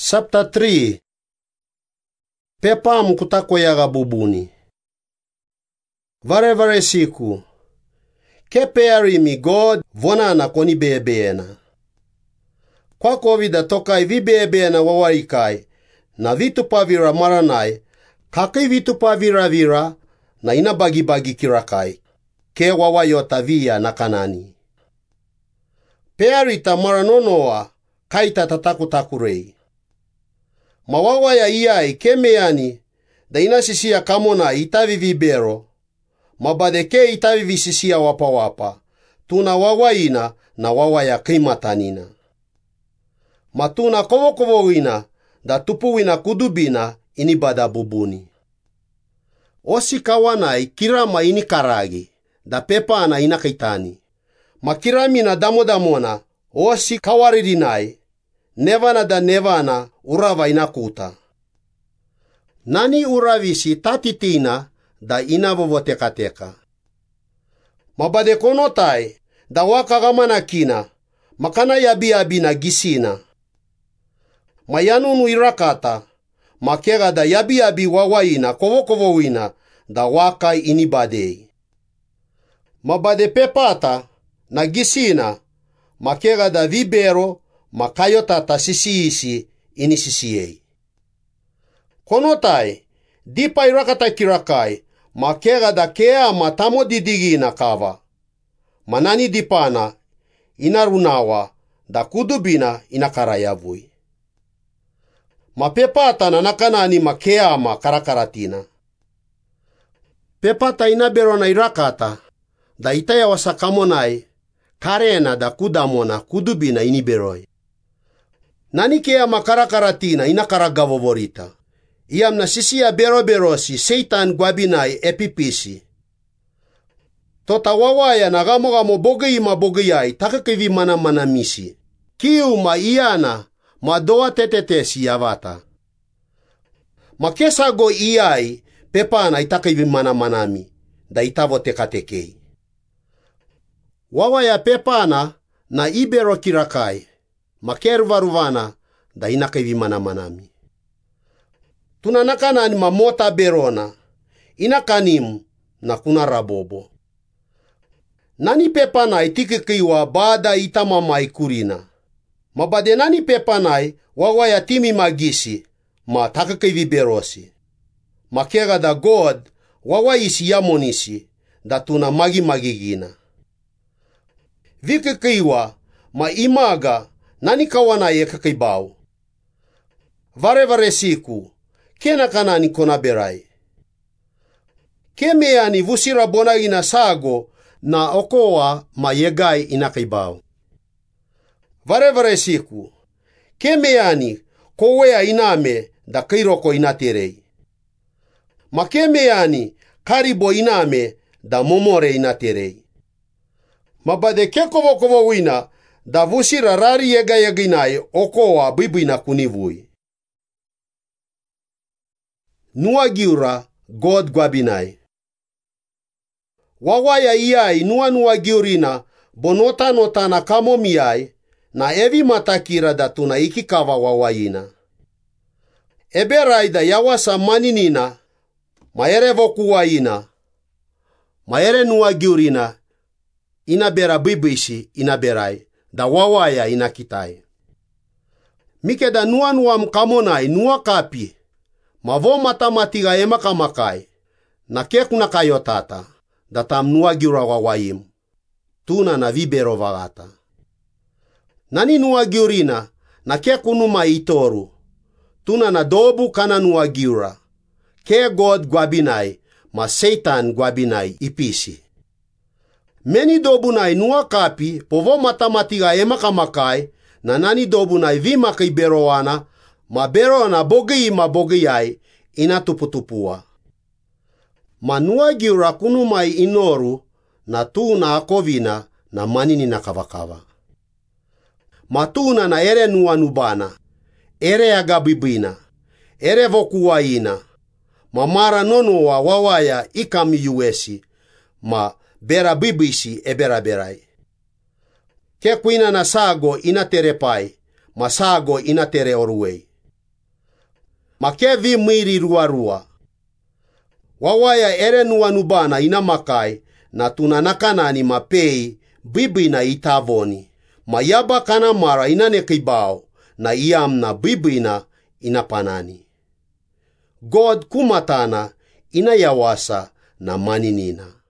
Chapter 3. Pepa mkutakoyaga bubuni. Vare siku. Kepeari mi God vonana koni bebeena. Kwa kovida tokai vi bebeena wawarikai na vitu pavira maranai kakai vitu pavira vira na ina bagi kirakai. Ke wawayota via na kanani. Pearita maranonoa kaita tatakutakurei. Mawawa ya iai kemeani da inasisia kamona itavi vibero. Mabadeke itavi visisia wapa. Tuna wawaina na wawaya kimatanina. Matuna kovo da tupuwina kudubina inibada bubuni. Osi kawanai kirama ini karagi da pepana inakaitani. Makiramina damodamona osi kawaridinai. Nevana da nevana urava inakuta. Nani uravisi tatitina da inavovotekateka. Mabade konotai da wakagamana kina makana yabi na gisina. Mayanunu irakata makega da yabi wawaina kovo da wakai inibadei. Mabade pepata na gisina makega da vibero makayota ta sisiisi inisisiei. Konotai, dipa irakata kirakai, makega da kea matamo didigina kava. Manani dipana, inarunawa, da kudubina inakarayavui. Mapepata na nakanani makea karakaratina. Pepata inaberona irakata, da itaya wasakamonai, karena da kudamona kudubina iniberoi. Nani kea makarakaratina inakaragavovorita. Iam na sisia berosi Satan gwabinai epipisi. Tota wawaya na gamo bogeyai takakivi mana misi. Kiu ma iana ma doa tetetesi yavata. Makesa go iai pepana itakakivi manami da itavo tekatekei. Wawaya pepana na ibero kirakai. Makervaruvana da inakavi manami. Tunanakanani mamota berona. Inakanim na kuna rabobo. Nani pepanai tikikiwa bada itamamai kurina. Mabade nani pepanai wawaya timi magisi ma takakivi berosi. Makega da God wawaisi yamonisi da tuna magigina. Vikikiwa ma imaga nani kawana ye kakibau. Vare siku. Kena kanani kona berai. Kemeani vusira bona ina sago na okoa ma yegai inakibau. Vare siku. Kemeani kowea iname da kairoko inaterei. Ma kemeani karibo iname da momore inaterei. Mabade kekovo wina da vusira rari yeginai okoa bibina kunivui. Nuagiura God gwabinai. Wawaya iai nuagiurina bonota na kamomiai na evi matakira da tuna ikikava wawaina. Eberai da yawasa maninina maere vokuwaina maere nuagiurina inabera bibisi inaberai da wawaya inakitai. Mike da nuam kamonai nuakapi mavo matamatiga emakamakai na kekuna kayotata da tam nuagiura wawaim tuna na vibero vagata. Nani nuagiurina na kekunuma itoru tuna na dobu kana nuagiura ke God gwabinai ma Satan gwabinai ipisi. Meni dobunai nuakapi povo matamatiga emakamakai na nani dobunai vimakai beroana ma berona bogeyai inatuputupua. Manuagiura kunumai inoru na tuna akovina na manini na kavakava. Matuna na ere nuanubana, ere agabibina, ere vokuwaina, mamara nonoa wawaya ikami yuesi, ma bera bibisi eberaberai. Ke kuina na sago inaterepai, masago inatere oruei. makevi mwiri ruarua. Wawaya ere nuanubana ina makai na tunanakanani mapei bibi na itavoni. Mayaba kana mara ina nekibao na iam na bibi na inapanani. God kumatana ina yawasa na maninina.